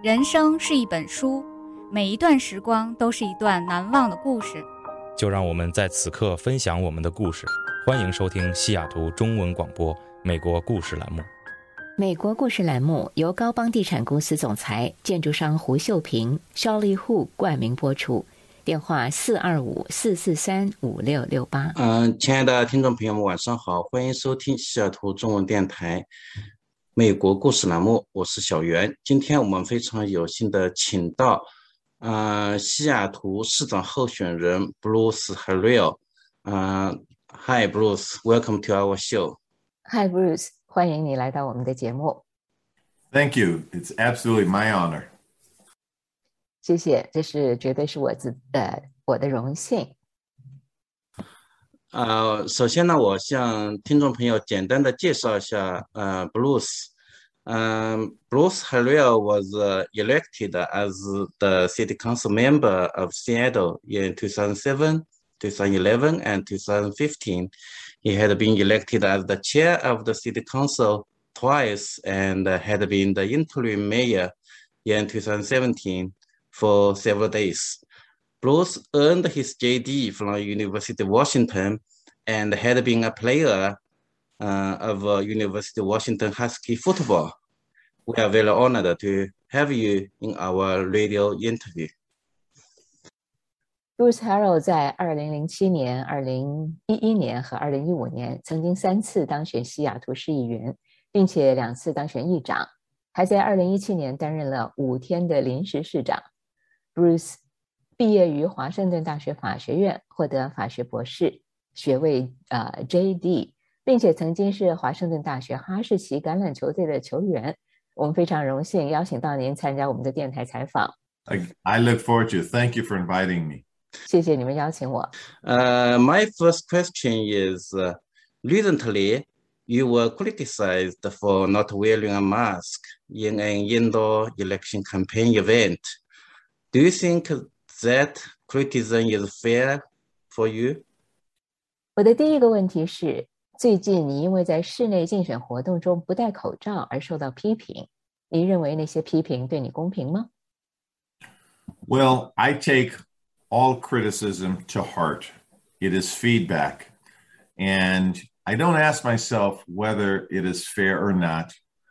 人生是一本书，每一段时光都是一段难忘的故事。 就让我们在此刻分享我们的故事。欢迎收听西雅图中文广播美国故事栏目。 美国故事栏目由高邦地产公司总裁、建筑商胡秀平 Shirley Hu 冠名播出。电话425-443-5668。 亲爱的听众朋友们，晚上好，欢迎收听西雅图中文电台美国故事栏目，我是小袁。今天我们非常有幸的请到西雅图市长候选人 Bruce Harrell。Hi Bruce, welcome to our show. Hi Bruce, 欢迎你来到我们的节目。 Thank you, it's absolutely my honor. 谢谢，这是绝对是我的荣幸。 首先呢，我向听众朋友简单的介绍一下Bruce. Bruce Harrell was elected as the city council member of Seattle in 2007, 2011, and 2015. He had been elected as the chair of the city council twice and had been the interim mayor in 2017 for several days. Bruce earned his JD from University of Washington and had been a player of University of Washington Husky football. We are very honored to have you in our radio interview. Bruce Harrell 在2007年、2011年和2015年曾经3次当选西雅图市议员，并且2次当选议长，还在2017年担任了5天的临时市长。Bruce 毕业于华盛顿大学法学院，获得法学博士学位JD， 并且曾经是华盛顿大学哈士奇橄榄球队的球员。我们非常荣幸邀请到您参加我们的电台采访。 I look forward to it. Thank you for inviting me. 谢谢你们邀请我。 My first question is, recently you were criticized for not wearing a mask in an indoor election campaign event. Do you think that criticism is fair for you? 我的第一个问题是，最近你因为在室内竞选活动中不戴口罩而受到批评，你认为那些批评对你公平吗？ Well, I take all criticism to heart. It is feedback. And I don't ask myself whether it is fair or not.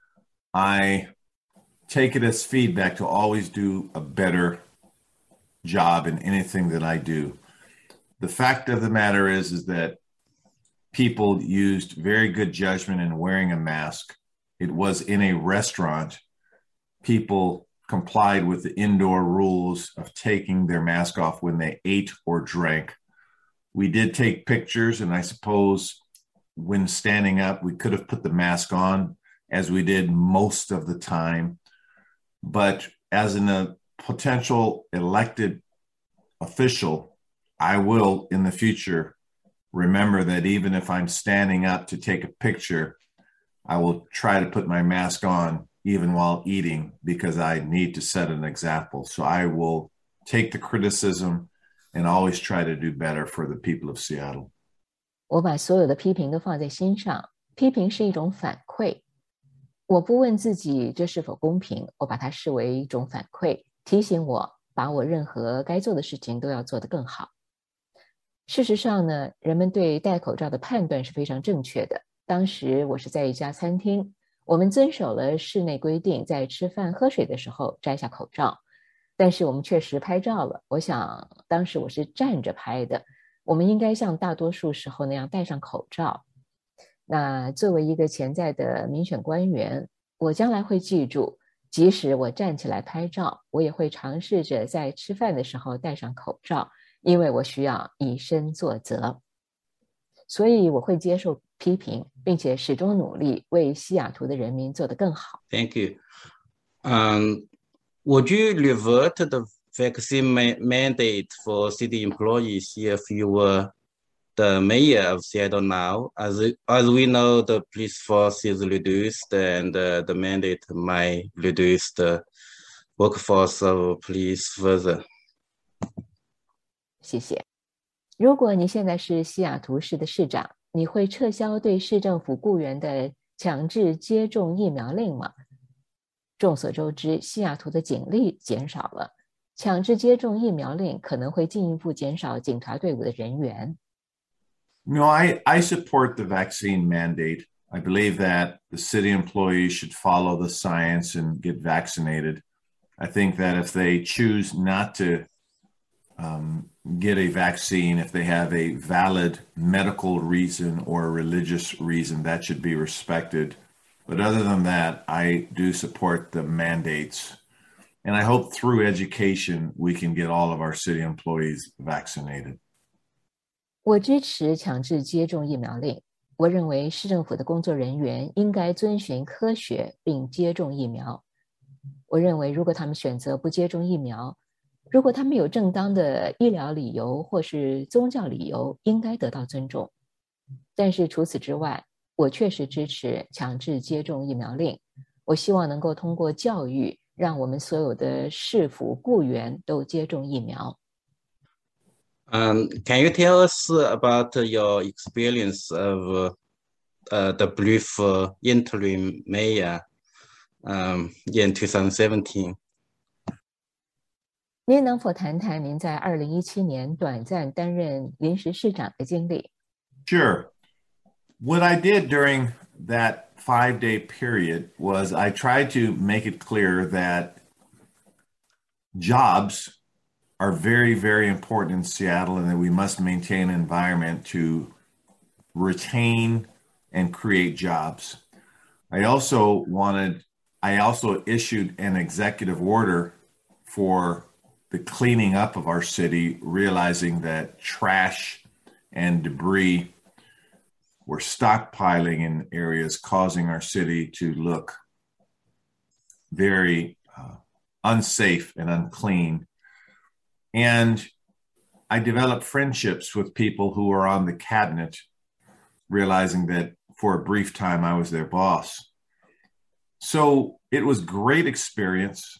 I take it as feedback to always do a better job in anything that I do. The fact of the matter is that people used very good judgment in wearing a mask. It was in a restaurant. People complied with the indoor rules of taking their mask off when they ate or drank. We did take pictures, and I suppose when standing up, we could have put the mask on, as we did most of the time. But as a potential elected official, I will in the future remember that even if I'm standing up to take a picture, I will try to put my mask on even while eating, because I need to set an example. So I will take the criticism and always try to do better for the people of Seattle. 我把所有的批评都放在心上，批评是一种反馈。我不问自己这是否公平，我把它视为一种反馈，提醒我把我任何该做的事情都要做得更好。事实上呢，人们对戴口罩的判断是非常正确的。当时我是在一家餐厅，我们遵守了室内规定，在吃饭喝水的时候摘下口罩，但是我们确实拍照了。我想当时我是站着拍的，我们应该像大多数时候那样戴上口罩。那作为一个潜在的民选官员，我将来会记住，即使我站起来拍照，我也会尝试着在吃饭的时候戴上口罩，因为我需要以身作则。所以我会接受批评，并且始终努力为西雅图的人民做得更好。 Thank you. Would you revert the vaccine mandate for city employees if you were the mayor of Seattle now? As we know, the police force is reduced and the mandate might reduce the workforce of police further. 谢谢。如果你现在是西雅图市的市长，你会撤销对市政府雇员的强制接种疫苗令吗？ 众所周知，西雅图的警力减少了，强制接种疫苗令可能会进一步减少警察队伍的人员。 No, I support the vaccine mandate. I believe that the city employees should follow the science and get vaccinated. I think that if they choose not to get a vaccine, if they have a valid medical reason or religious reason, that should be respected. But other than that, I do support the mandates. And I hope through education, we can get all of our city employees vaccinated. 我支持强制接种疫苗令。我认为市政府的工作人员应该遵循科学并接种疫苗。我认为如果他们选择不接种疫苗，如果他们有正当的医疗理由或是宗教理由，应该得到尊重。但是除此之外，我确实支持强制接种疫苗令。我希望能够通过教育，让我们所有的市府雇员都接种疫苗。 Can you tell us about your experience of the brief interim mayor in 2017? 您能否谈谈您在2017年短暂担任临时市长的经历？ Sure. What I did during that 5-day period was I tried to make it clear that jobs are very, very important in Seattle and that we must maintain an environment to retain and create jobs. I also issued an executive order for the cleaning up of our city, realizing that trash and debris were stockpiling in areas, causing our city to look very unsafe and unclean. And I developed friendships with people who were on the cabinet, realizing that for a brief time I was their boss. So it was great experience.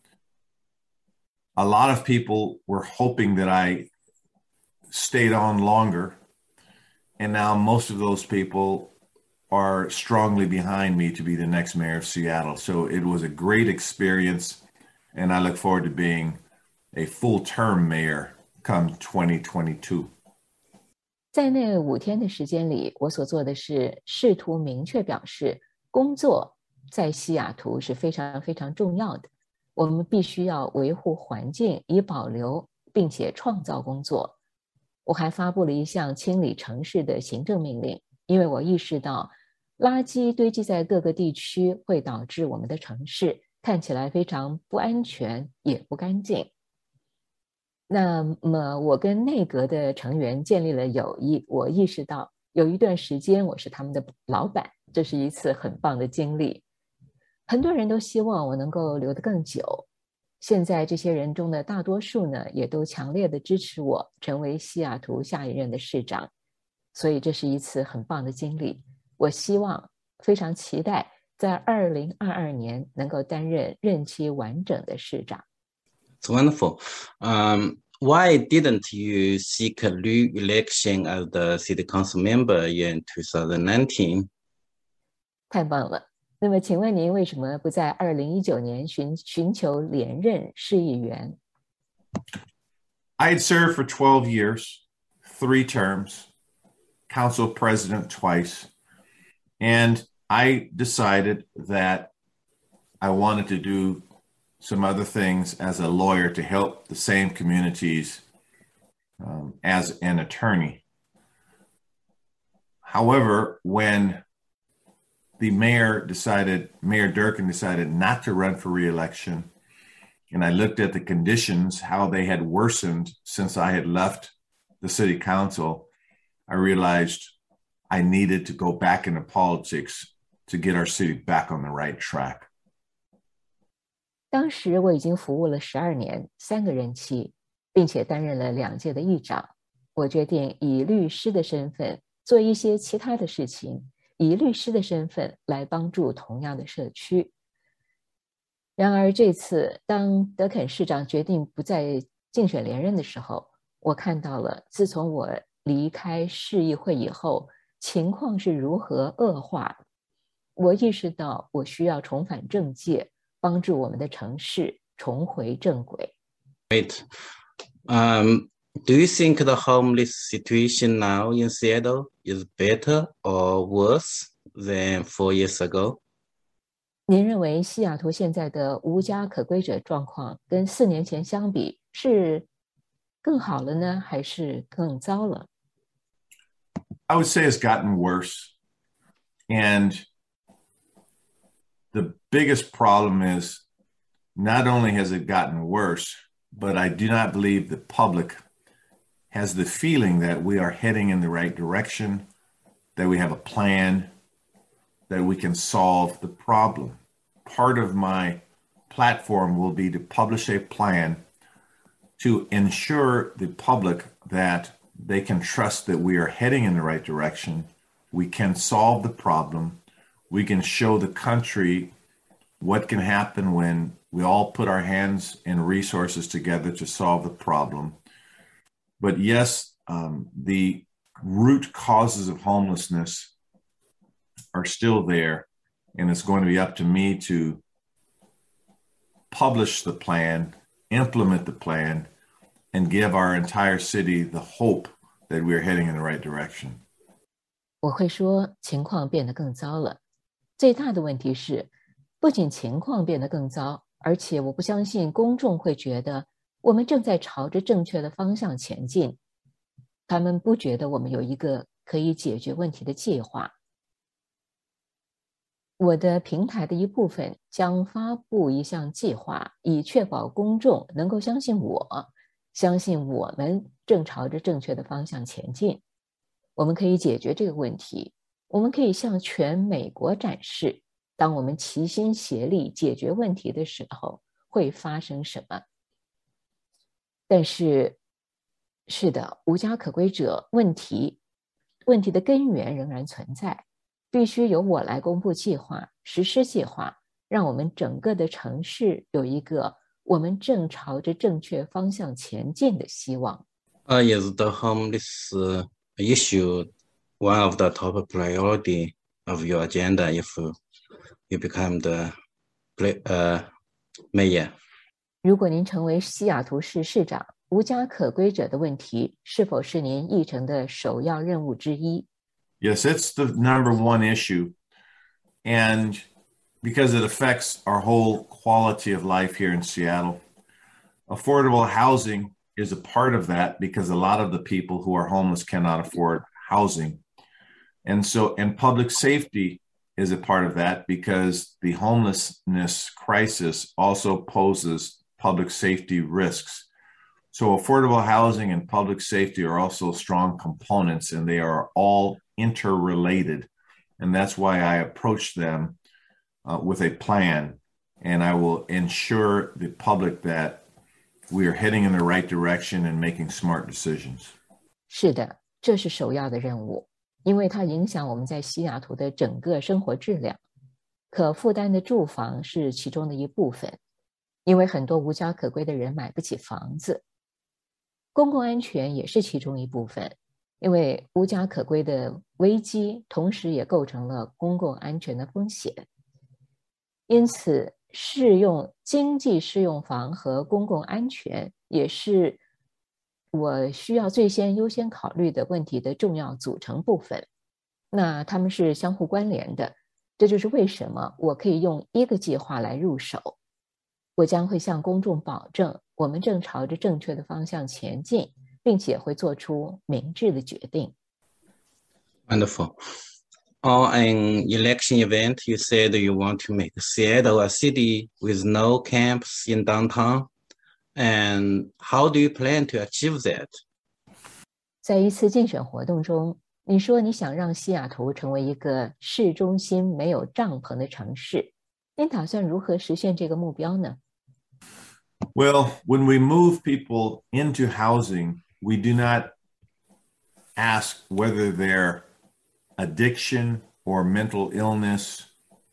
A lot of people were hoping that I stayed on longer. And now most of those people are strongly behind me to be the next mayor of Seattle. So it was a great experience. And I look forward to being a full-term mayor come 2022. 在那5天的时间里，我所做的是试图明确表示，工作在西雅图是非常非常重要的。我们必须要维护环境，以保留并且创造工作。我还发布了一项清理城市的行政命令，因为我意识到垃圾堆积在各个地区会导致我们的城市看起来非常不安全也不干净。那么我跟内阁的成员建立了友谊，我意识到有一段时间我是他们的老板，这是一次很棒的经历。很多人都希望我能够留得更久，现在这些人中的大多数呢，也都强烈的支持我成为西雅图下一任的市长，所以这是一次很棒的经历。我希望，非常期待在2022年能够担任任期完整的市长。 It's wonderful. Why didn't you seek a re-election as the city council member in 2019? 太棒了。那么请问您为什么不在2019年寻求连任市议员？ I had served for 12 years, 3 terms, council president twice, and I decided that I wanted to do some other things as a lawyer to help the same communities as an attorney. However, when the Mayor Durkin decided not to run for re-election, and I looked at the conditions, how they had worsened since I had left the city council, I realized I needed to go back into politics to get our city back on the right track. 当时我已经服务了12年，3个任期，并且担任了2届的议长。我决定以律师的身份做一些其他的事情，以律师的身份来帮助同样的社区。然而这次，当德肯市长决定不再竞选连任的时候，我看到了自从我离开市议会以后，情况是如何恶化。我意识到我需要重返政界， 帮助我们的城市重回正轨。 Do you think the homeless situation now in Seattle is better or worse than 4 years ago? 您认为西雅图现在的无家可归者状况跟4年前相比是更好了呢，还是更糟了？ I would say it's gotten worse. And the biggest problem is not only has it gotten worse, but I do not believe the public has the feeling that we are heading in the right direction, that we have a plan, that we can solve the problem. Part of my platform will be to publish a plan to ensure the public that they can trust that we are heading in the right direction. We can solve the problem. We can show the country what can happen when we all put our hands and resources together to solve the problem. But yes, the root causes of homelessness are still there, and it's going to be up to me to publish the plan, implement the plan, and give our entire city the hope that we're heading in the right direction. 我会说情况变得更糟了。最大的问题是，不仅情况变得更糟，而且我不相信公众会觉得我们正在朝着正确的方向前进。他们不觉得我们有一个可以解决问题的计划。我的平台的一部分将发布一项计划，以确保公众能够相信我，相信我们正朝着正确的方向前进。我们可以解决这个问题，我们可以向全美国展示，当我们齐心协力解决问题的时候，会发生什么。但是，是的，无家可归者问题的根源仍然存在，必须由我来公布计划、实施计划，让我们整个的城市有一个我们正朝着正确方向前进的希望。 Is the homeless issue one of the top priority of your agenda if you become the mayor? 如果您成为西雅图市市长，无家可归者的问题是否是您议程的首要任务之一？ Yes, it's the number one issue. And because it affects our whole quality of life here in Seattle, affordable housing is a part of that because a lot of the people who are homeless cannot afford housing. And public safety is a part of that because the homelessness crisis also poses public safety risks. So affordable housing and public safety are also strong components, and they are all interrelated. And that's why I approach them with a plan, and I will ensure the public that we are heading in the right direction and making smart decisions. 是的，这是首要的任务，因为它影响我们在西雅图的整个生活质量。可负担的住房是其中的一部分，因为很多无家可归的人买不起房子。公共安全也是其中一部分，因为无家可归的危机同时也构成了公共安全的风险。因此，经济适用房和公共安全也是我需要最先优先考虑的问题的重要组成部分。那它们是相互关联的，这就是为什么我可以用一个计划来入手。我将会向公众保证，我们正朝着正确的方向前进，并且会做出明智的决定。 Wonderful. On an election event, you said you want to make Seattle a city with no camps in downtown. And how do you plan to achieve that? 在一次竞选活动中，你说你想让西雅图成为一个市中心没有帐篷的城市。您打算如何实现这个目标呢？ Well, when we move people into housing, we do not ask whether their addiction or mental illness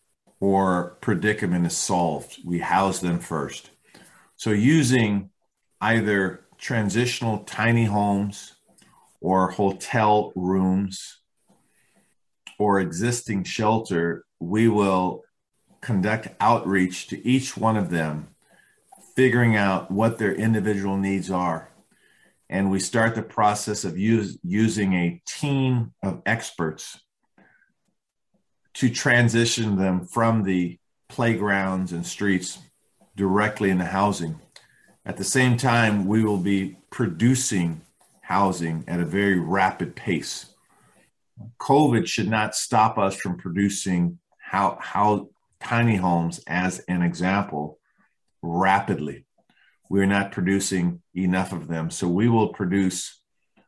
or predicament is solved. We house them first. So using either transitional tiny homes or hotel rooms or existing shelter, we will conduct outreach to each one of them, figuring out what their individual needs are. And we start the process of using a team of experts to transition them from the playgrounds and streets directly into housing. At the same time, we will be producing housing at a very rapid pace. COVID should not stop us from producing how tiny homes, as an example, rapidly. We're not producing enough of them. So we will produce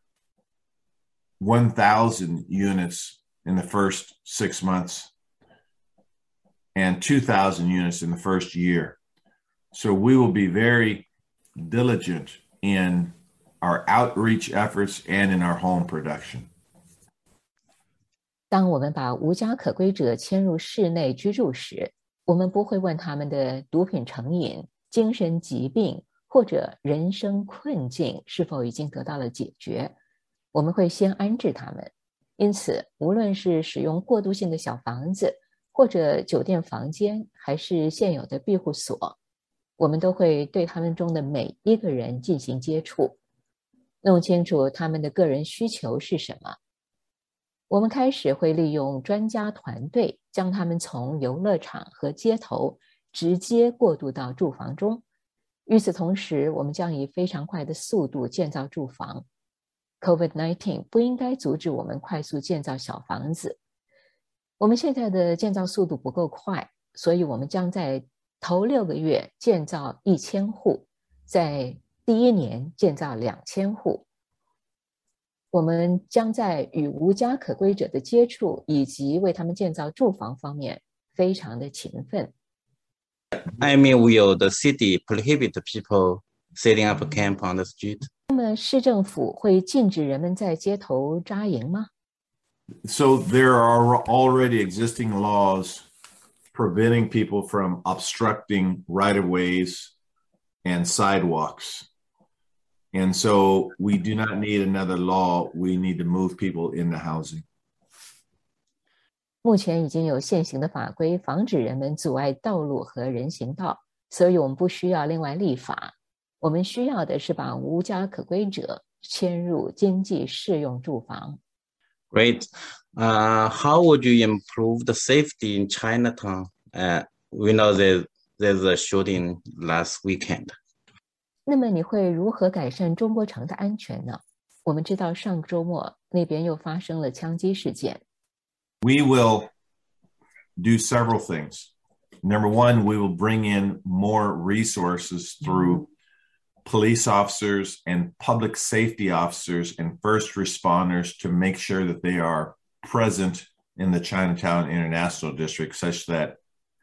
1,000 units in the first 6 months and 2,000 units in the first year. So we will be very diligent in our outreach efforts and in our home production. 当我们把无家可归者迁入室内居住时，我们不会问他们的毒品成瘾、精神疾病或者人生困境是否已经得到了解决，我们会先安置他们。因此，无论是使用过渡性的小房子，或者酒店房间，还是现有的庇护所，我们都会对他们中的每一个人进行接触，弄清楚他们的个人需求是什么。我们开始会利用专家团队将他们从游乐场和街头直接过渡到住房中。与此同时，我们将以非常快的速度建造住房。COVID-19 不应该阻止我们快速建造小房子。我们现在的建造速度不够快，所以我们将在头6个月建造1000户，在第1年建造2000户。我们将在与无家可归者的接触以及为他们建造住房方面非常的勤奋。 I mean, will the city prohibit people setting up a camp on the street? 那么市政府会禁止人们在街头扎营吗？ So there are already existing laws preventing people from obstructing right-of-ways and sidewalks. And so we do not need another law. We need to move people into housing. 目前已经有现行的法规防止人们阻碍道路和人行道，所以我们不需要另外立法。我们需要的是把无家可归者迁入经济适用住房。 Great. How would you improve the safety in Chinatown? We know there's a shooting last weekend. 那么你会如何改善中国城的安全呢？我们知道上周末那边又发生了枪击事件。 We will do several things. Number one, we will bring in more resources through police officers and public safety officers and first responders to make sure that they are present in the Chinatown International District, such that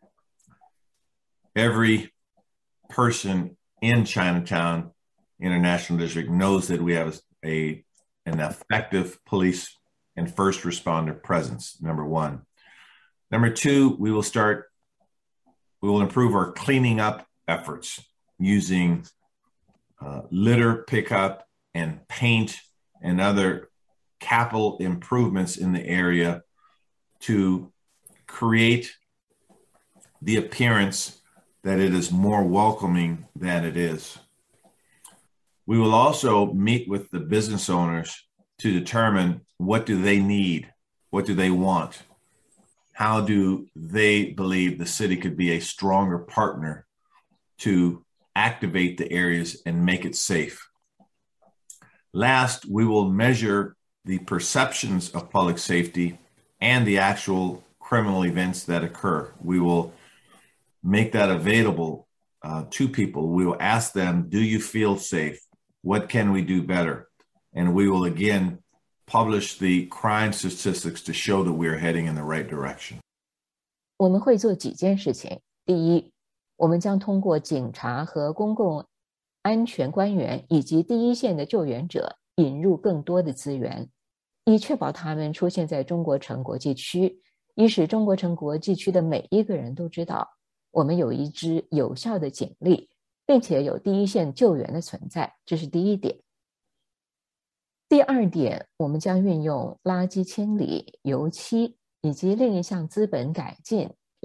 every person in Chinatown International District knows that we have an effective police and first responder presence, number one. Number two, we will improve our cleaning up efforts using litter pickup and paint and other capital improvements in the area to create the appearance that it is more welcoming than it is. We will also meet with the business owners to determine what do they need, what do they want, how do they believe the city could be a stronger partner to activate the areas and make it safe. Last, we will measure the perceptions of public safety and the actual criminal events that occur. We will make that available to people. We will ask them, do you feel safe? What can we do better? And we will again publish the crime statistics to show that we're heading in the right direction. 我们会做几件事情。第一，我们将通过警察和公共安全官员以及第一线的救援者引入更多的资源，以确保他们出现在中国城国际区，以使中国城国际区的每一个人都知道我们有一支有效的警力，并且有第一线救援的存在，这是第一点。第二点，我们将运用垃圾清理、油漆以及另一项资本改进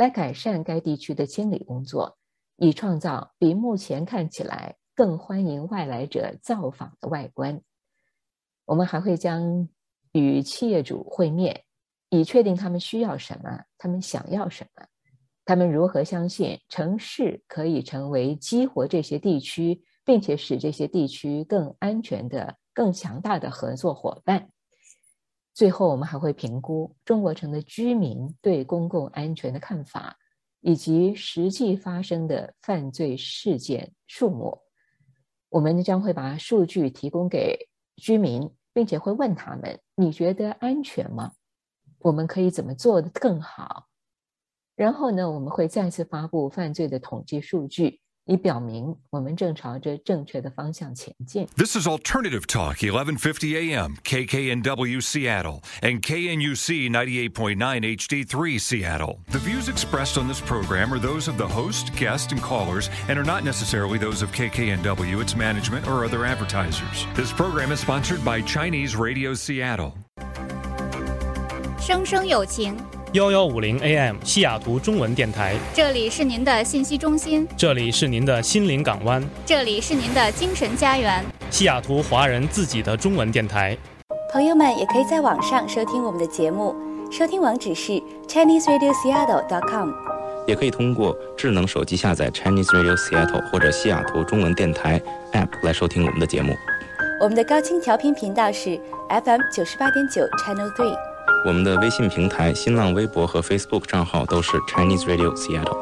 来改善该地区的清理工作，以创造比目前看起来更欢迎外来者造访的外观。我们还会将与企业主会面，以确定他们需要什么，他们想要什么，他们如何相信城市可以成为激活这些地区，并且使这些地区更安全的、更强大的合作伙伴。最后，我们还会评估中国城的居民对公共安全的看法，以及实际发生的犯罪事件数目。我们将会把数据提供给居民，并且会问他们：你觉得安全吗？我们可以怎么做得更好？然后呢，我们会再次发布犯罪的统计数据，以表明我们正朝着正确的方向前进。 This is Alternative Talk, 1150 AM, KKNW Seattle, and KNUC 98.9 HD3 Seattle. The views expressed on this program are those of the host, guest, and callers, and are not necessarily those of KKNW, its management, or other advertisers. This program is sponsored by Chinese Radio Seattle. 生生有情 1150 AM 西雅图中文电台， 这里是您的信息中心， 这里是您的心灵港湾， 这里是您的精神家园， 西雅图华人自己的中文电台。 朋友们也可以在网上收听我们的节目，收听网址是 ChineseRadioSeattle.com， 也可以通过智能手机下载 Chinese Radio Seattle 或者西雅图中文电台 App 来收听我们的节目。 我们的高清调频频道是 FM 98.9 Channel 3。 我们的微信平台、新浪微博和 Facebook 账号都是 Chinese Radio Seattle。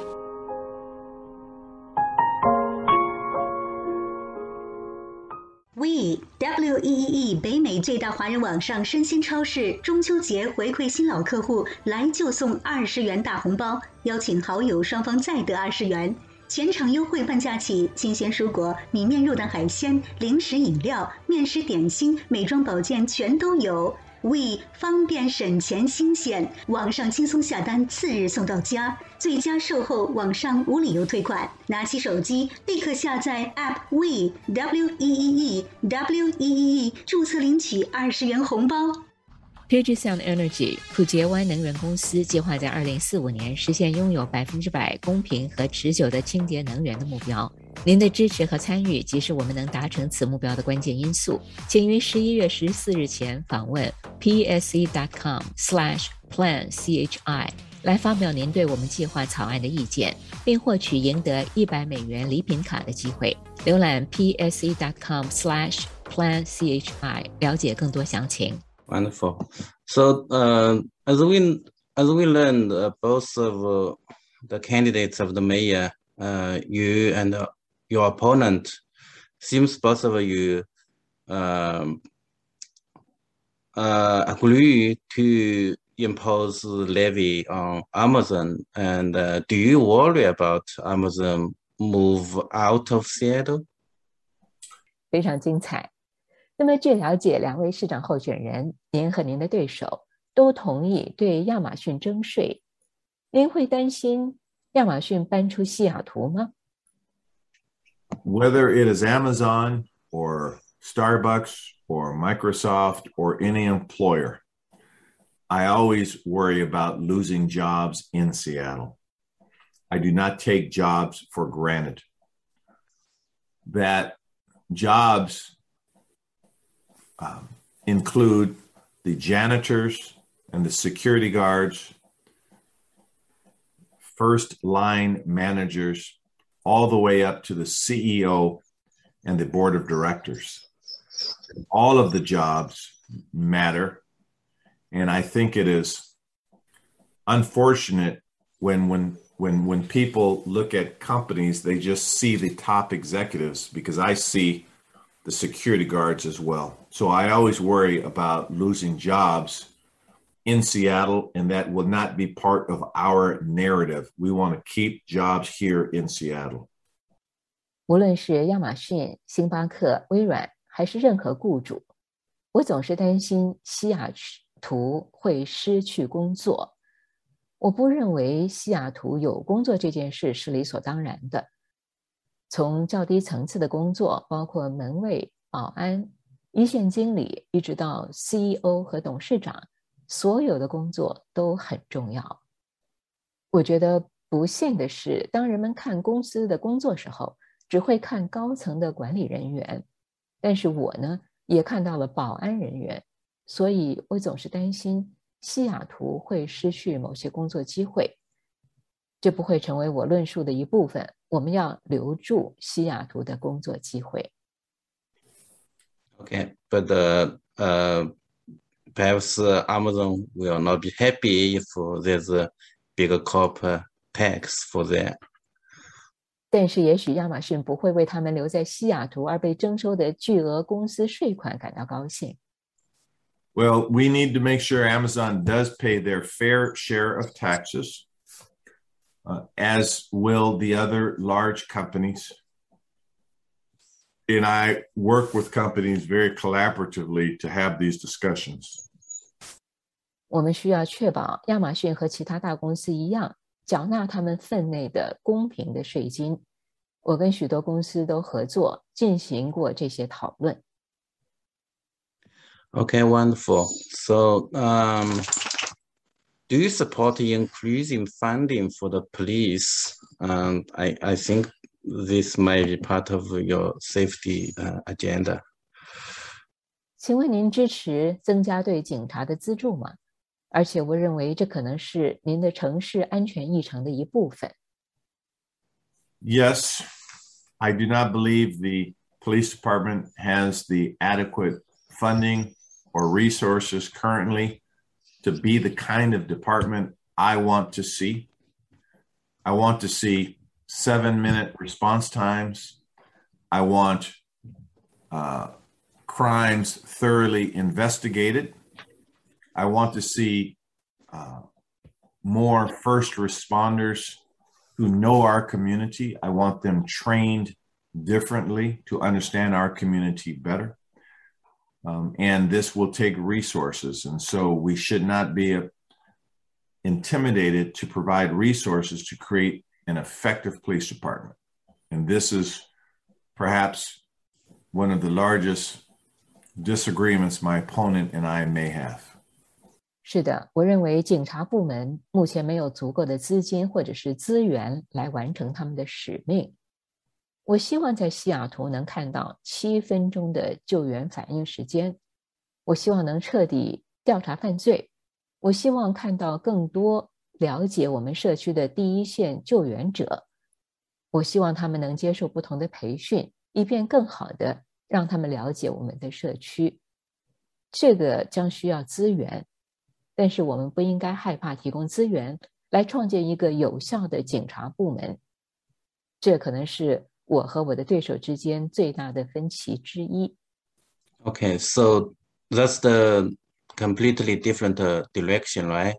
WEEE 北美最大华人网上生鲜超市中秋节回馈新老客户，来就送20元大红包，邀请好友双方再得20元。全场优惠半价起，新鲜蔬果、米面肉蛋海鲜、零食饮料、面食点心、美妆保健全都有。We 方便省钱新鲜，网上轻松下单，次日送到家，最佳售后，网上无理由退款。拿起手机立刻下载 App We WEEE 注册领取20元红包。 Puget Sound Energy 普杰湾能源公司计划在2045年实现拥有100%公平和持久的清洁能源的目标。您的支持和参与即是我们能达成此目标的关键因素。请于11月14日前访问 pse.com/plan-chi 来发表您对我们计划草案的意见，并获取赢得$100礼品卡的机会。浏览 pse.com/plan-chi 了解更多详情。 Wonderful. So, as we learned, both of the candidates of the mayor, you and your opponent, seems both of you agree to impose levy on Amazon. And do you worry about Amazon move out of Seattle? 非常精彩。那么据了解，两位市长候选人，您和您的对手都同意对亚马逊征税。您会担心亚马逊搬出西雅图吗？ Whether it is Amazon or Starbucks or Microsoft or any employer, I always worry about losing jobs in Seattle. I do not take jobs for granted. That jobs include the janitors and the security guards, first line managers, all the way up to the CEO and the board of directors. All of the jobs matter. And I think it is unfortunate when people look at companies, they just see the top executives, because I see the security guards as well. So I always worry about losing jobs in Seattle, and that will not be part of our narrative. We want to keep jobs here in Seattle. 无论是亚马逊、星巴克、微软，还是任何雇主，我总是担心西雅图会失去工作。我不认为西雅图有工作这件事是理所当然的。从较低层次的工作，包括门卫、保安、一线经理，一直到 CEO 和董事长，所有的工作都很重要。 我觉得不幸的是，当人们看公司的工作时候，只会看高层的管理人员，但是我呢，也看到了保安人员，所以我总是担心西雅图会失去某些工作機會。这不会成为我論述的一部分，我們要留住西雅圖的工作機會。 Okay, but perhaps Amazon will not be happy if there's a bigger corporate tax for that. 但是也许亚马逊不会为他们留在西雅图而被征收的巨额公司税款感到高兴。 Well, we need to make sure Amazon does pay their fair share of taxes, as will the other large companies. And I work with companies very collaboratively to have these discussions. 我们需要确保亚马逊和其他大公司一样，缴纳他们分内的公平的税金。我跟许多公司都合作进行过这些讨论。 Okay, wonderful. So, do you support increasing funding for the police? I think this might be part of your safety agenda. 请问您支持增加对警察的资助吗？而且我认为这可能是您的城市安全议程的一部分。 Yes, I do not believe the police department has the adequate funding or resources currently to be the kind of department I want to see. I want to see 7-minute response times. I want crimes thoroughly investigated. I want to see more first responders who know our community. I want them trained differently to understand our community better. And this will take resources. And so we should not be intimidated to provide resources to create an effective police department. And this is perhaps one of the largest disagreements my opponent and I may have. 是的，我认为警察部门目前没有足够的资金或者是资源来完成他们的使命。我希望在西雅图能看到7分钟的救援反应时间。我希望能彻底调查犯罪。我希望看到更多了解我们社区的第一线救援者。我希望他们能接受不同的培训，以便更好地让他们了解我们的社区。这个将需要资源，但是我们不应该害怕提供资源来创建一个有效的警察部门。这可能是我和我的对手之间最大的分歧之一。 Okay, so that's the completely different direction, right?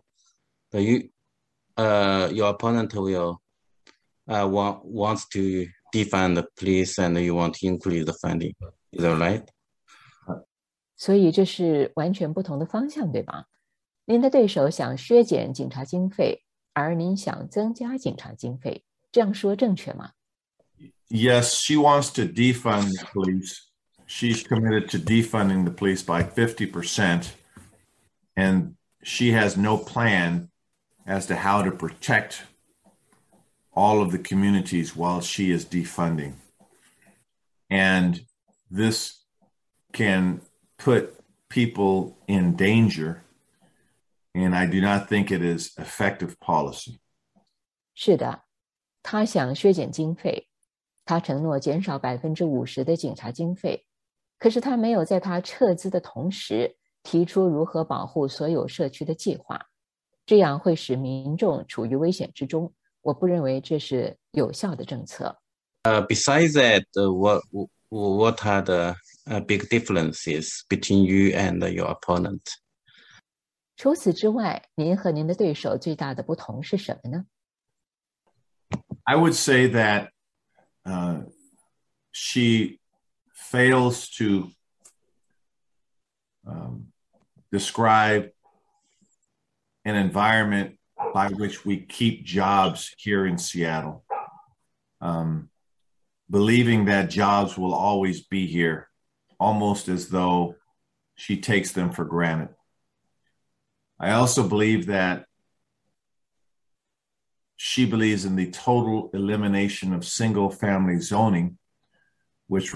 Your opponent will wants to defund the police, and you want to increase the funding. Is that right? 所以这是完全不同的方向，对吧？您的对手想削减警察经费，而您想增加警察经费，这样说正确吗？ Yes, she wants to defund the police. She's committed to defunding the police by 50%, and she has no plan as to how to protect all of the communities while she is defunding. And this can put people in danger, and I do not think it is effective policy. 是的，他想削减经费，他承诺减少50%的警察经费，可是他没有在他撤资的同时提出如何保护所有社区的计划，这样会使民众处于危险之中。我不认为这是有效的政策。 Besides that, what are the big differences between you and your opponent? 除此之外，您和您的对手最大的不同是什么呢？ I would say that she fails to describe an environment by which we keep jobs here in Seattle, believing that jobs will always be here, almost as though she takes them for granted. I also believe that She believes in the total elimination of single-family zoning, which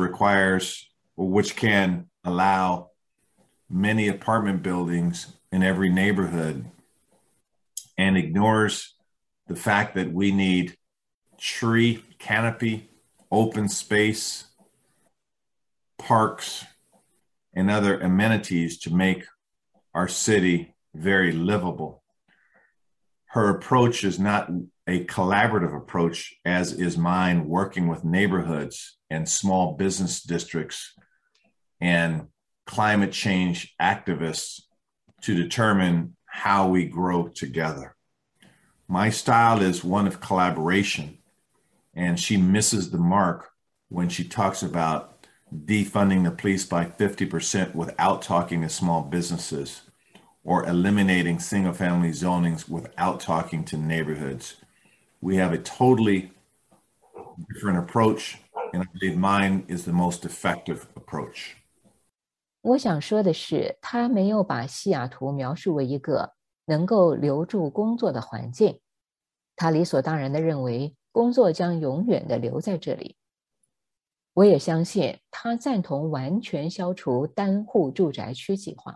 can allow many apartment buildings in every neighborhood, and ignores the fact that we need tree canopy, open space, parks, and other amenities to make our city very livable. Her approach is not a collaborative approach, as is mine, working with neighborhoods and small business districts and climate change activists to determine how we grow together. My style is one of collaboration, and she misses the mark when she talks about defunding the police by 50% without talking to small businesses, or eliminating single-family zonings without talking to neighborhoods. We have a totally different approach, and I believe mine is the most effective approach. 我想说的是，他没有把西雅图描述为一个能够留住工作的环境，他理所当然地认为工作将永远地留在这里。我也相信他赞同完全消除单户住宅区计划。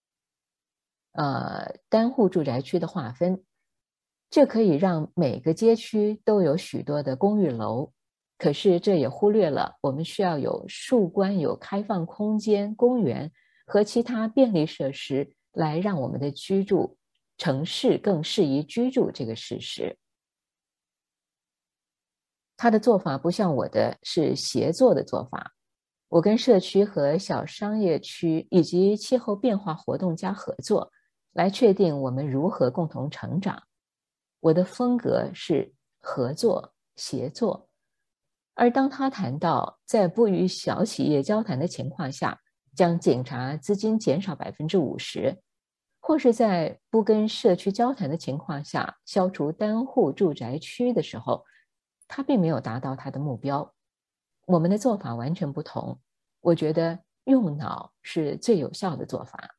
单户住宅区的划分，这可以让每个街区都有许多的公寓楼，可是这也忽略了我们需要有树冠、有开放空间、公园和其他便利设施，来让我们的城市更适宜居住这个事实。他的做法不像我的是协作的做法，我跟社区和小商业区以及气候变化活动家合作，来确定我们如何共同成长。我的风格是合作、协作。而当他谈到在不与小企业交谈的情况下，将警察资金减少 50%， 或是在不跟社区交谈的情况下消除单户住宅区的时候，他并没有达到他的目标。我们的做法完全不同，我觉得用脑是最有效的做法。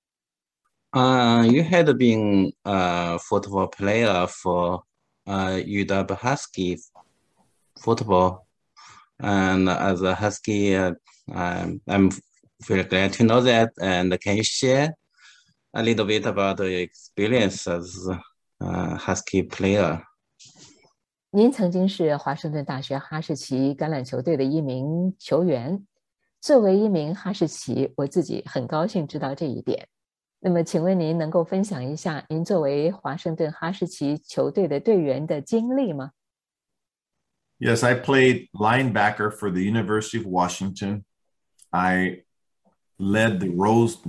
You had been a football player for UW Husky football, and as a Husky, I'm very glad to know that. And can you share a little bit about your experience as a Husky player? 您曾经是华盛顿大学哈士奇橄榄球队的一名球员。作为一名哈士奇，我自己很高兴知道这一点。那么请问您能够分享一下您作为华盛顿哈士奇球队的队员的经历吗？ Yes, I played linebacker for the University of Washington. I led the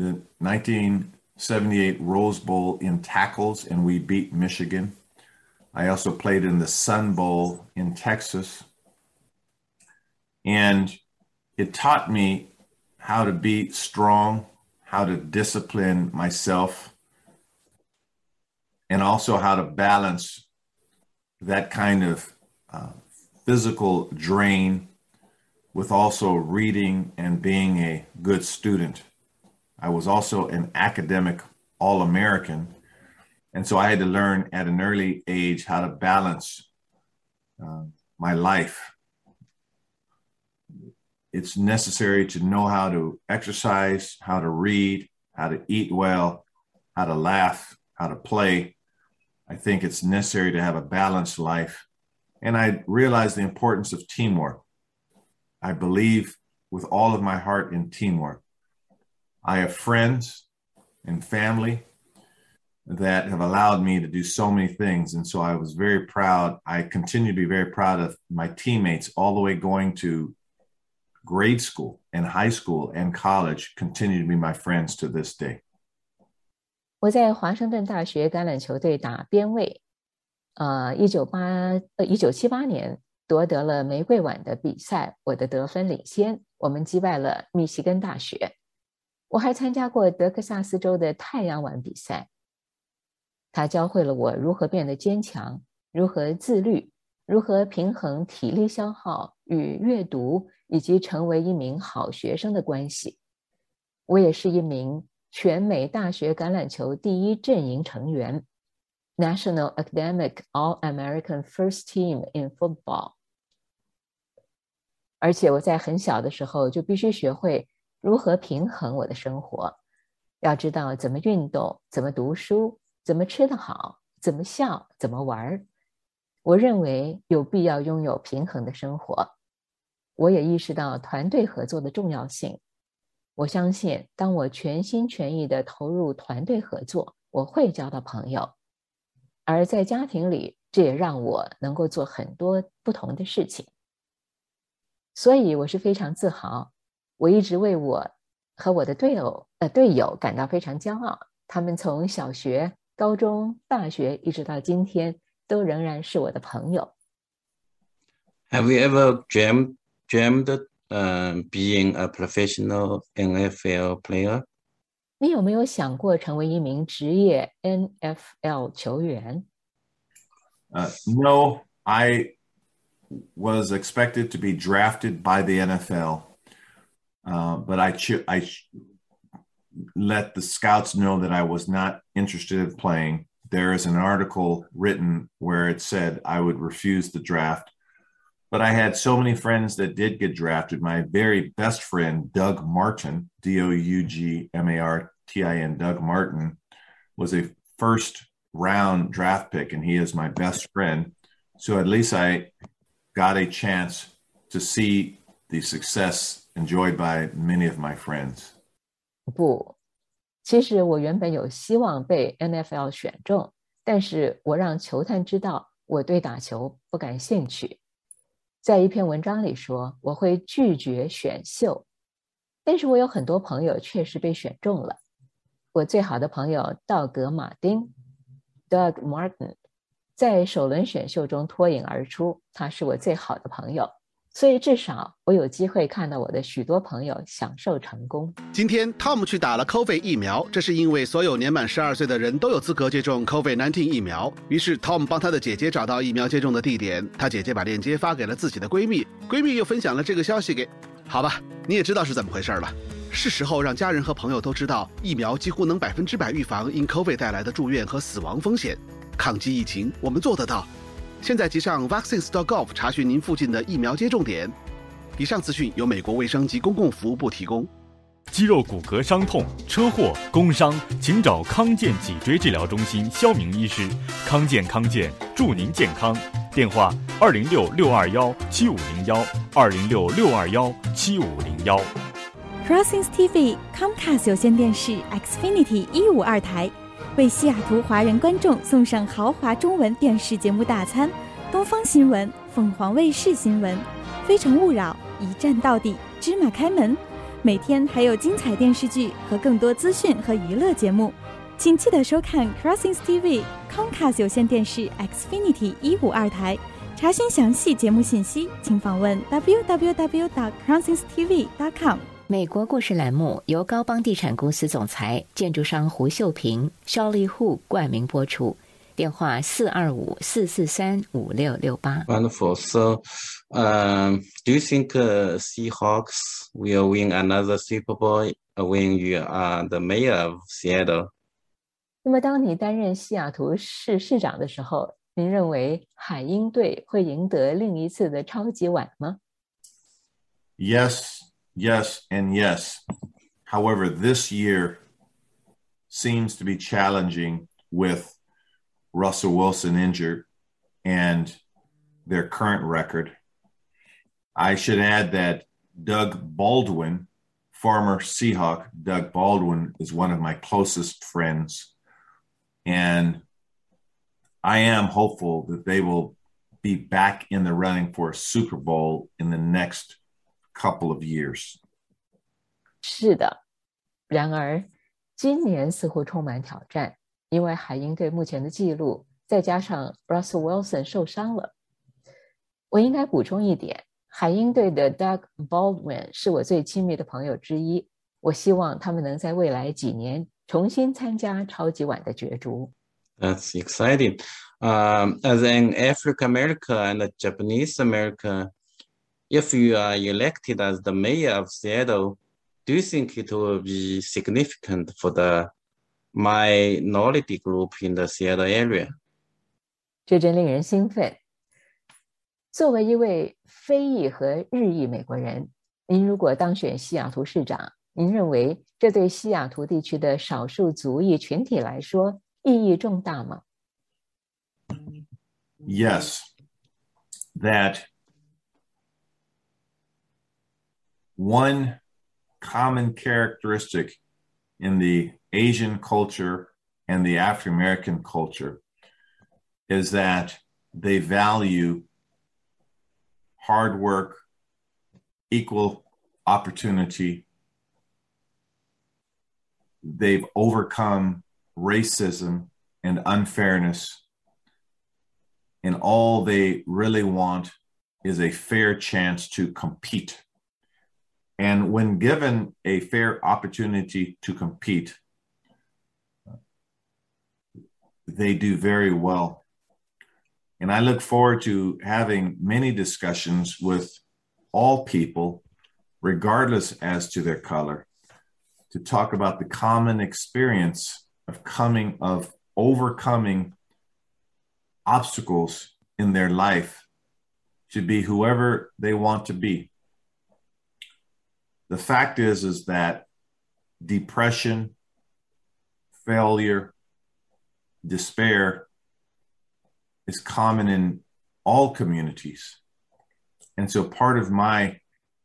1978 Rose Bowl in tackles, and we beat Michigan. I also played in the Sun Bowl in Texas. And it taught me how to be strong, how to discipline myself, and also how to balance that kind of physical drain with also reading and being a good student. I was also an academic All-American, and so I had to learn at an early age how to balance my life. It's necessary to know how to exercise, how to read, how to eat well, how to laugh, how to play. I think it's necessary to have a balanced life. And I realized the importance of teamwork. I believe with all of my heart in teamwork. I have friends and family that have allowed me to do so many things. And so I was very proud. I continue to be very proud of my teammates all the way going to grade school and high school and college, continue to be my friends to this day. 我在华盛顿大学橄榄球队打边卫，1978年夺得了玫瑰碗的比赛，我的得分领先，我们击败了密西根大学。我还参加过德克萨斯州的太阳碗比赛。它教会了我如何变得坚强，如何自律，如何平衡体力消耗与阅读，以及成为一名好学生的关系。我也是一名全美大学橄榄球第一阵营成员。 National Academic All-American First Team in Football。而且我在很小的时候就必须学会如何平衡我的生活，要知道怎么运动，怎么读书，怎么吃得好，怎么笑，怎么玩。我认为有必要拥有平衡的生活。我也意识到团队合作的重要性。我相信当我全心全意地投入团队合作，我会交到朋友。而在家庭里，这也让我能够做很多不同的事情。所以我是非常自豪，我一直为我和我的队友感到非常骄傲。他们从小学、高中、大学一直到今天，都仍然是我的朋友。 Have you ever dreamed being a professional NFL player? 你有没有想过成为一名职业 NFL 球员？ No, I was expected to be drafted by the NFL, but I let the scouts know that I was not interested in playing. There is an article written where it said I would refuse the draft, but I had so many friends that did get drafted. My very best friend, Doug Martin, Dougmartin, Doug Martin, was a first-round draft pick, and he is my best friend. So at least I got a chance to see the success enjoyed by many of my friends. 不，其实我原本有希望被 NFL 选中，但是我让球探知道我对打球不感兴趣。在一篇文章里说，我会拒绝选秀，但是我有很多朋友确实被选中了。我最好的朋友道格·马丁 Doug Martin 在首轮选秀中脱颖而出，他是我最好的朋友，所以至少我有机会看到我的许多朋友享受成功。 今天 Tom 去打了 COVID 疫苗，这是因为所有年满12岁的人都有资格接种 COVID-19 疫苗。于是 Tom 帮他的姐姐找到疫苗接种的地点，他姐姐把链接发给了自己的闺蜜，闺蜜又分享了这个消息给……好吧，你也知道是怎么回事了。是时候让家人和朋友都知道，疫苗几乎能100%预防因 COVID 带来的住院和死亡风险。抗击疫情，我们做得到。现在即上 vaccines.gov 查询您附近的疫苗接种点。以上资讯由美国卫生及公共服务部提供。 肌肉骨骼伤痛、车祸、工伤，请找康健脊椎治疗中心肖明医师。康健，祝您健康。电话206-621-7501，206-621-7501。 Crossings TV Comcast 有线电视 Xfinity 152台，为西雅图华人观众送上豪华中文电视节目大餐：东方新闻、凤凰卫视新闻、非诚勿扰、一站到底、芝麻开门。每天还有精彩电视剧和更多资讯和娱乐节目，请记得收看 Crossings TV Comcast 有线电视 Xfinity 152台。查询详细节目信息，请访问 www.crossingstv.com。 美国故事栏目由高邦地产公司总裁、建筑商胡秀平、肖丽户冠名播出。电话425-443-5668。 Wonderful. So, do you think Seahawks will win another Super Bowl when you are the mayor of Seattle? 那么，当你担任西雅图市市长的时候，您认为海鹰队会赢得另一次的超级碗吗？ Yes, and yes. However, this year seems to be challenging with Russell Wilson injured and their current record. I should add that Doug Baldwin, former Seahawk Doug Baldwin, is one of my closest friends. And I am hopeful that they will be back in the running for a Super Bowl in the next couple of years. 是的，然而今年似乎充满挑战，因为海鹰队目前的记录，再加上 Russell Wilson 受伤了。我应该补充一点，海鹰队的 Doug Baldwin 是我最亲密的朋友之一。我希望他们能在未来几年重新参加超级碗的角逐。 That's exciting. As an African American and a Japanese American, if you are elected as the mayor of Seattle, do you think it will be significant for the minority group in the Seattle area? 这真令人兴奋。作为一位非裔和日裔美国人，您如果当选西雅图市长，您认为这对西雅图地区的少数族裔群体来说意义重大吗？ Yes, that one common characteristic in the Asian culture and the African American culture is that they value hard work, equal opportunity. They've overcome racism and unfairness, and all they really want is a fair chance to compete. And when given a fair opportunity to compete, they do very well. And I look forward to having many discussions with all people, regardless as to their color, to talk about the common experience of overcoming obstacles in their life to be whoever they want to be. The fact is that depression, failure, despair is common in all communities. And so part of my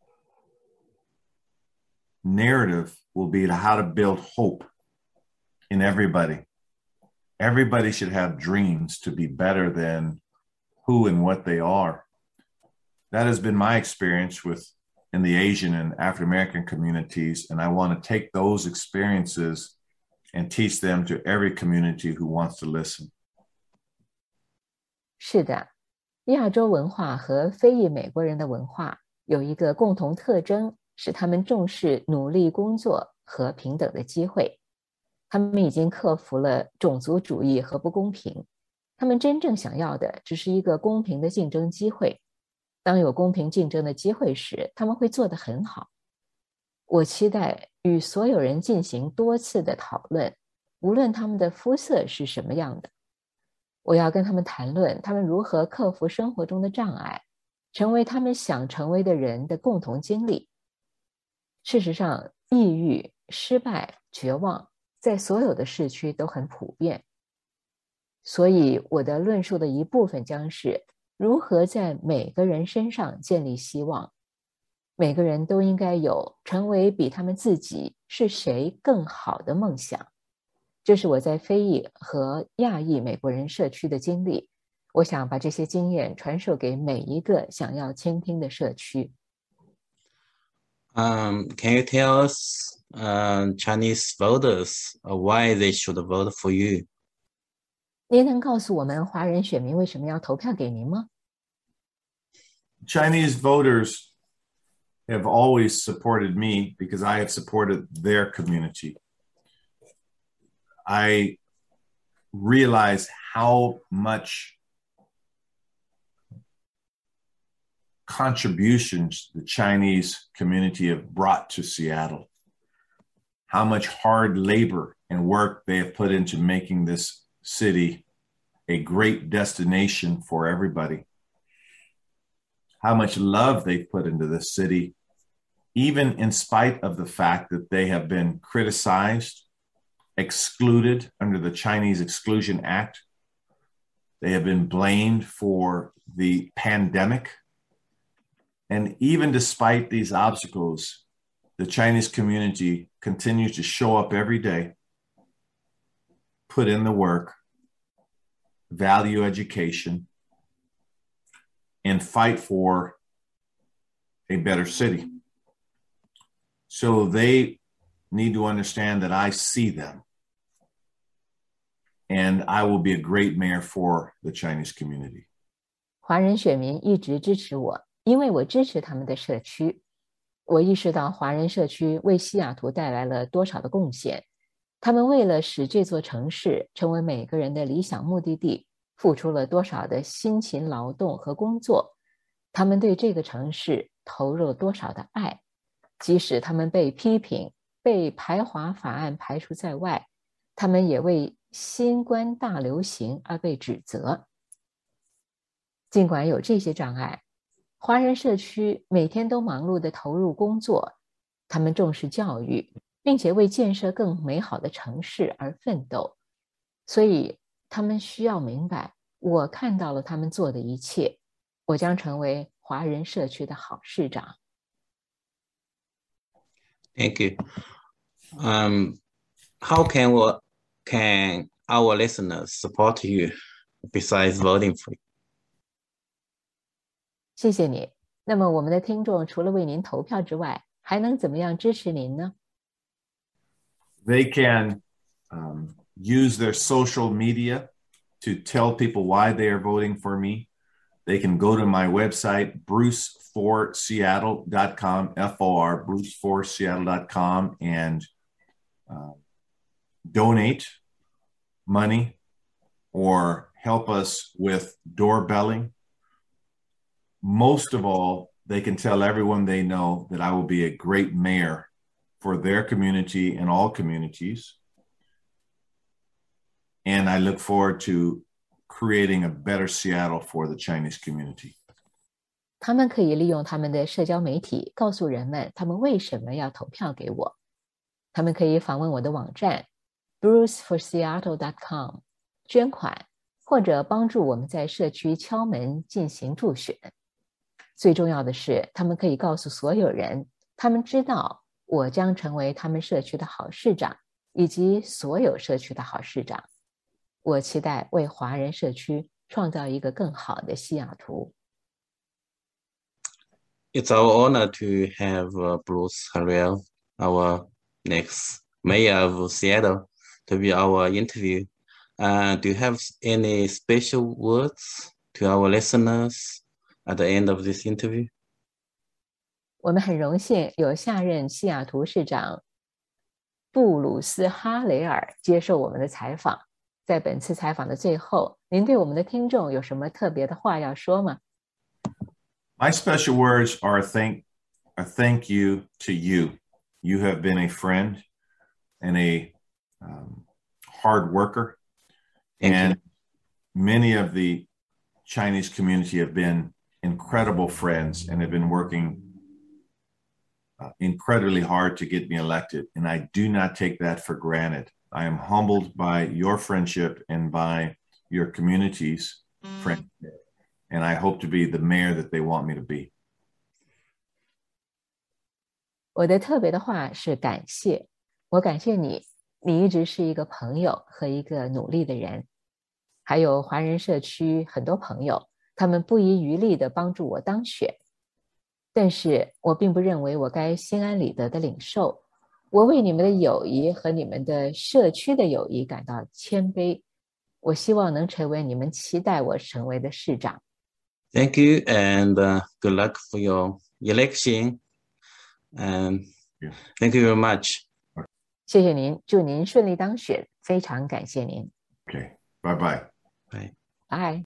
narrative will be how to build hope in everybody. Everybody should have dreams to be better than who and what they are. That has been my experience in the Asian and African American communities, and I want to take those experiences and teach them to every community who wants to listen. 是的，亚洲文化和非裔美国人的文化有一个共同特征，是他们重视努力工作和平等的机会。他们已经克服了种族主义和不公平，他们真正想要的只是一个公平的竞争机会。当有公平竞争的机会时，他们会做得很好。我期待与所有人进行多次的讨论，无论他们的肤色是什么样的。我要跟他们谈论他们如何克服生活中的障碍，成为他们想成为的人的共同经历。事实上，抑郁、失败、绝望在所有的市区都很普遍。所以我的论述的一部分将是如何在每个人身上建立希望。每个人都应该有成为比他们自己是谁更好的梦想。这是我在非裔和亚裔美国人社区的经历，我想把这些经验传授给每一个想要倾听的社区。 Can you tell us Chinese voters why they should vote for you? 您能告诉我们华人选民为什么要投票给您吗？ Chinese voters have always supported me because I have supported their community. I realize how much contributions the Chinese community have brought to Seattle, how much hard labor and work they have put into making this city a great destination for everybody, how much love they've put into this city, even in spite of the fact that they have been criticized, excluded under the Chinese Exclusion Act. They have been blamed for the pandemic. And even despite these obstacles, the Chinese community continues to show up every day, put in the work, value education, and fight for a better city. So they need to understand that I see them. And I will be a great mayor for the Chinese community. 华人选民一直支持我，因为我支持他们的社区。我意识到华人社区为西雅图带来了多少的贡献，他们为了使这座城市成为每个人的理想目的地，付出了多少的辛勤劳动和工作，他们对这个城市投入了多少的爱，即使他们被批评，被排华法案排除在外，他们也为新冠大流行而被指责。 尽管有这些障碍，华人社区每天都忙碌地投入工作，他们重视教育，并且为建设更美好的城市而奋斗。所以他们需要明白，我看到了他们做的一切，我将成为华人社区的好市长。 Thank you. How can our listeners support you besides voting for you? 谢谢你。那么我们的听众除了为您投票之外，还能怎么样支持您呢？ They can use their social media to tell people why they are voting for me. They can go to my website, bruce4seattle.com, F-O-R, bruce4seattle.com, and donate money or help us with doorbelling. Most of all, they can tell everyone they know that I will be a great mayor for their community and all communities. And I look forward to creating a better Seattle for the Chinese community. 他们可以利用他们的社交媒体告诉人们他们为什么要投票给我。他们可以访问我的网站 bruceforseattle.com 捐款，或者帮助我们在社区敲门进行助选。最重要的是，他们可以告诉所有人，他们知道我将成为他们社区的好市长，以及所有社区的好市长。我期待为华人社区创造一个更好的西雅图。 It's our honor to have Bruce Harrell, our next mayor of Seattle, to be our interview. Do you have any special words to our listeners at the end of this interview? 我们很荣幸有下任西雅图市长布鲁斯·哈雷尔接受我们的采访。在本次采访的最后，您对我们的听众有什么特别的话要说吗？ My special words are a thank you to you. You have been a friend and a hard worker. And many of the Chinese community have been incredible friends and have been working incredibly hard to get me elected. And I do not take that for granted. I am humbled by your friendship and by your community's friendship. And I hope to be the mayor that they want me to be. 我的特别的话是感谢，我感谢你，你一直是一个朋友和一个努力的人。还有华人社区很多朋友，他们不遗余力地帮助我当选。但是我并不认为我该心安理得的领受，我为你们的友谊和你们的社区的友谊感到谦卑。我希望能成为你们期待我成为的市长。 Thank you and good luck for your election. And thank you very much. 谢谢您，祝您顺利当选，非常感谢您。 Okay, bye-bye. Bye. Bye.